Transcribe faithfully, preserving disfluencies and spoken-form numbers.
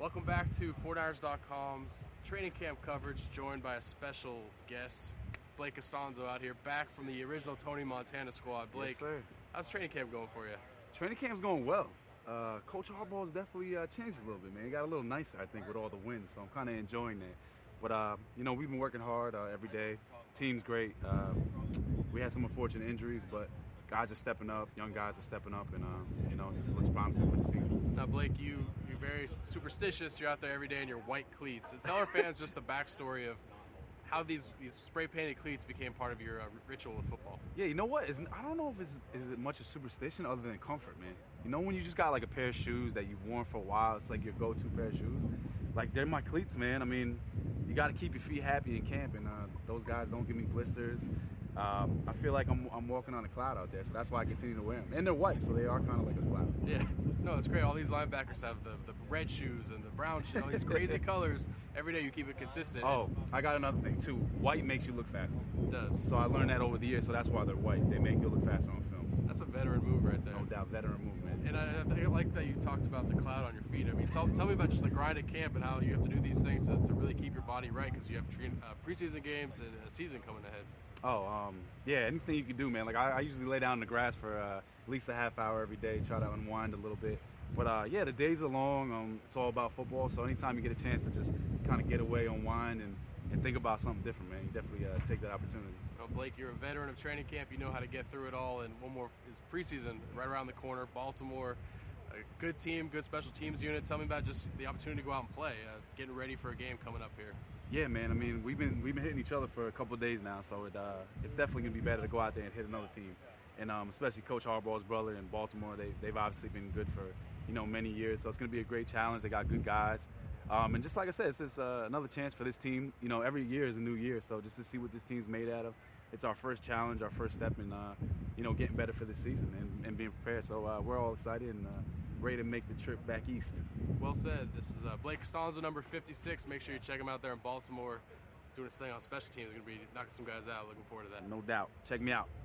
Welcome back to four niners dot com's training camp coverage, joined by a special guest, Blake Costanzo, out here, back from the original Tony Montana squad. Blake, yes, sir. How's training camp going for you? Training camp's going well. Uh, Coach Harbaugh's definitely uh, changed a little bit, man. He got a little nicer, I think, with all the wins, so I'm kind of enjoying that. But, uh, you know, we've been working hard uh, every day. Team's great. Uh, we had some unfortunate injuries, but guys are stepping up. Young guys are stepping up, and, uh, you know, it just looks promising for the season. Now, Blake, you, you're very superstitious. You're out there every day in your white cleats. Tell our fans just the backstory of how these, these spray-painted cleats became part of your uh, ritual with football. Yeah, you know what? It's, I don't know if it's is it much of superstition other than comfort, man. You know when you just got like a pair of shoes that you've worn for a while, it's like your go-to pair of shoes? Like, they're my cleats, man. I mean, you got to keep your feet happy in camp, and uh, those guys don't give me blisters. Um, I feel like I'm, I'm walking on a cloud out there, so that's why I continue to wear them. And they're white, so they are kind of like a cloud. Yeah, no, it's great. All these linebackers have the, the red shoes and the brown shoes, all these crazy colors. Every day you keep it consistent. Oh, I got another thing, too. White makes you look faster. It does. So I learned that over the years, so that's why they're white. They make you look faster on film. That's a veteran move right there. No doubt, veteran move, man. And I, I like that you talked about the cloud on your feet. I mean, tell, tell me about just the grind at camp and how you have to do these things to, to really keep your body right, because you have tre- uh, preseason games and a season coming ahead. Oh, um, yeah, anything you can do, man. Like, I, I usually lay down in the grass for uh, at least a half hour every day, try to unwind a little bit. But, uh, yeah, the days are long. Um, it's all about football, so anytime you get a chance to just kind of get away, unwind, and, and think about something different, man, you definitely uh, take that opportunity. Well, Blake, you're a veteran of training camp. You know how to get through it all, and one more is preseason right around the corner. Baltimore, a good team, good special teams unit. Tell me about just the opportunity to go out and play, uh, getting ready for a game coming up here. Yeah, man. I mean, we've been we've been hitting each other for a couple of days now, so it, uh, it's definitely gonna be better to go out there and hit another team, and um, especially Coach Harbaugh's brother in Baltimore. They they've obviously been good for you know many years, so it's gonna be a great challenge. They got good guys, um, and just like I said, it's just uh, another chance for this team. You know, every year is a new year, so just to see what this team's made out of. It's our first challenge, our first step in uh, you know getting better for this season and, and being prepared. So uh, we're all excited and uh, ready to make the trip back east. Well said. This is uh, Blake Costanzo, number fifty-six. Make sure you check him out there in Baltimore, doing his thing on special teams. He's going to be knocking some guys out. Looking forward to that. No doubt. Check me out.